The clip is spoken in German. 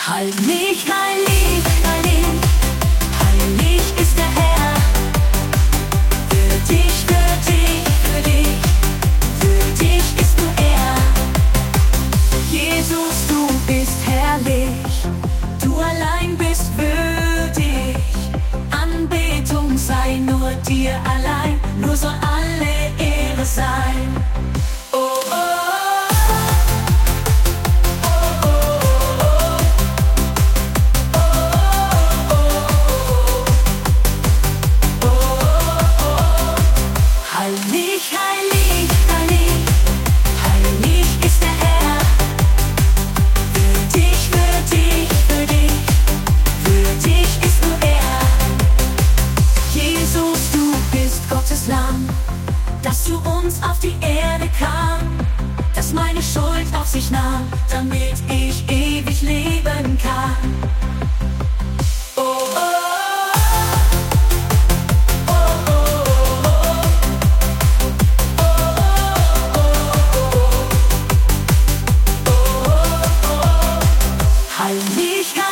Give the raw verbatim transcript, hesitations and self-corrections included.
Heilig, heilig, heilig, heilig ist der Herr. Für dich, für dich, für dich, für dich ist nur er. Jesus, du bist herrlich, du allein bist würdig. Anbetung sei nur dir allein, nur soll alle Ehre sein. Heilig, heilig, heilig, heilig ist der Herr. Für dich, für dich, für dich, für dich ist nur er. Jesus, du bist Gottes Lamm, das zu uns auf die Erde kam, das meine Schuld auf sich nahm, damit ich ewig leben kann. Heilig,